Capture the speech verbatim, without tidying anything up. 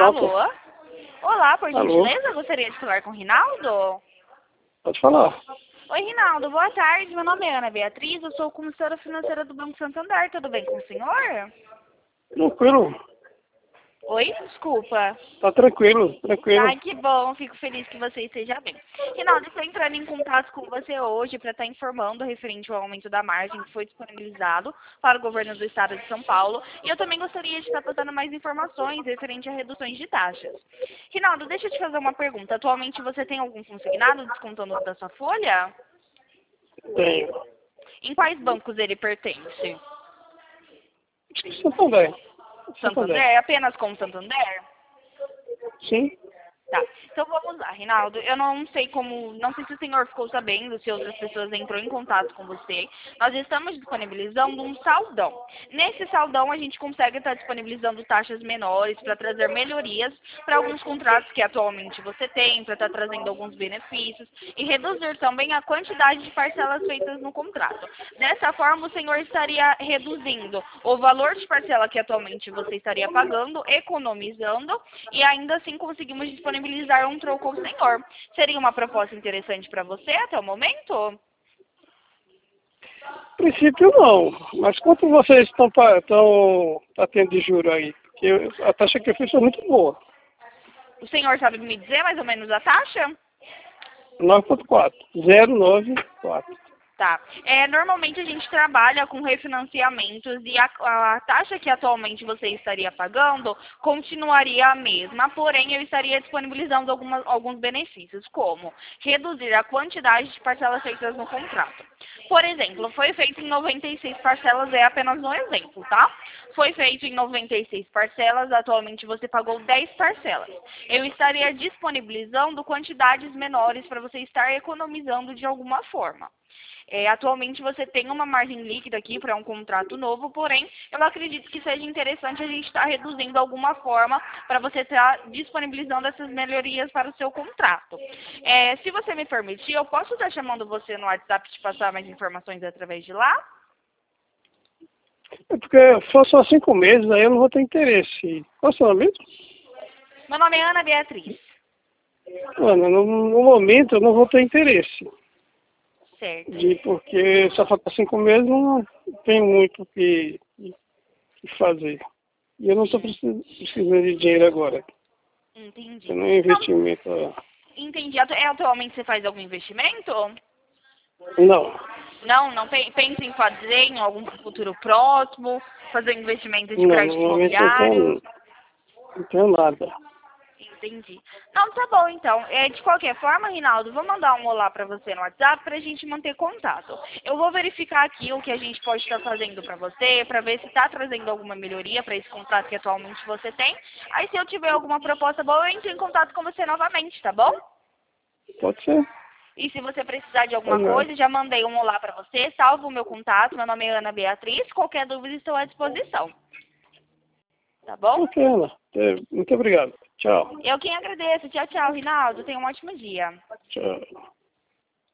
Pronto. Alô? Olá, por Alô? gentileza, gostaria de falar com o Rinaldo? Pode falar. Oi, Rinaldo, boa tarde. Meu nome é Ana Beatriz, eu sou consultora financeira do Banco Santander. Tudo bem com o senhor? Tranquilo. Oi? Desculpa. Tá tranquilo, tranquilo. Ai, que bom, fico feliz que você esteja bem. Rinaldo, estou entrando em contato com você hoje para estar informando referente ao aumento da margem que foi disponibilizado para o governo do estado de São Paulo. E eu também gostaria de estar passando mais informações referente a reduções de taxas. Rinaldo, deixa eu te fazer uma pergunta. Atualmente você tem algum consignado descontando da sua folha? Tenho. Em quais bancos ele pertence? Santander. Santander? É apenas com Santander? Sim. Tá, então vamos lá, Rinaldo. Eu não sei como, não sei se o senhor ficou sabendo, se outras pessoas entrou em contato com você. Nós estamos disponibilizando um saldão. Nesse saldão a gente consegue estar disponibilizando taxas menores para trazer melhorias para alguns contratos que atualmente você tem, para estar trazendo alguns benefícios e reduzir também a quantidade de parcelas feitas no contrato. Dessa forma, o senhor estaria reduzindo o valor de parcela que atualmente você estaria pagando, economizando e ainda assim conseguimos disponibilizar um troco ao senhor. Seria uma proposta interessante para você até o momento? A princípio não, mas quanto vocês estão pa- estão tá tendo de juro aí? Porque eu- a taxa que eu fiz foi muito boa. O senhor sabe me dizer mais ou menos a taxa? nove ponto quatro. zero nove quatro. Tá. É, normalmente a gente trabalha com refinanciamentos e a, a taxa que atualmente você estaria pagando continuaria a mesma, porém eu estaria disponibilizando algumas, alguns benefícios, como reduzir a quantidade de parcelas feitas no contrato. Por exemplo, foi feito em noventa e seis parcelas, é apenas um exemplo, tá? Foi feito em noventa e seis parcelas, atualmente você pagou dez parcelas. Eu estaria disponibilizando quantidades menores para você estar economizando de alguma forma. É, atualmente você tem uma margem líquida aqui para um contrato novo, porém eu acredito que seja interessante a gente estar reduzindo alguma forma para você estar disponibilizando essas melhorias para o seu contrato. É, se você me permitir, eu posso estar chamando você no WhatsApp e te passar mais informações através de lá? É porque for só cinco meses, aí eu não vou ter interesse. Qual é o seu nome mesmo? Meu nome é Ana Beatriz. Mano, no, no momento eu não vou ter interesse. Certo. De, porque só falta cinco meses, não tem muito o que, que fazer. E eu não estou precisando, precisando de dinheiro agora. Entendi. Eu não é Não, investimento. ó. entendi. Atu- é, atualmente você faz algum investimento? Não. Não, não pe- pensa em fazer em algum futuro próximo, fazer investimento de Não, crédito no momento eu imobiliário? tenho, não tenho nada. Entendi. Não, tá bom então. É, de qualquer forma, Rinaldo, vou mandar um olá para você no WhatsApp para a gente manter contato. Eu vou verificar aqui o que a gente pode estar fazendo para você, para ver se está trazendo alguma melhoria para esse contrato que atualmente você tem. Aí se eu tiver alguma proposta boa, eu entro em contato com você novamente, tá bom? Pode ser. E se você precisar de alguma Pode ser. coisa, já mandei um olá para você, salvo o meu contato, meu nome é Ana Beatriz, qualquer dúvida estou à disposição. Tá bom? Ok, Ana. É, muito obrigado. Tchau. Eu quem agradeço. Tchau, tchau, Rinaldo. Tenha um ótimo dia. Tchau.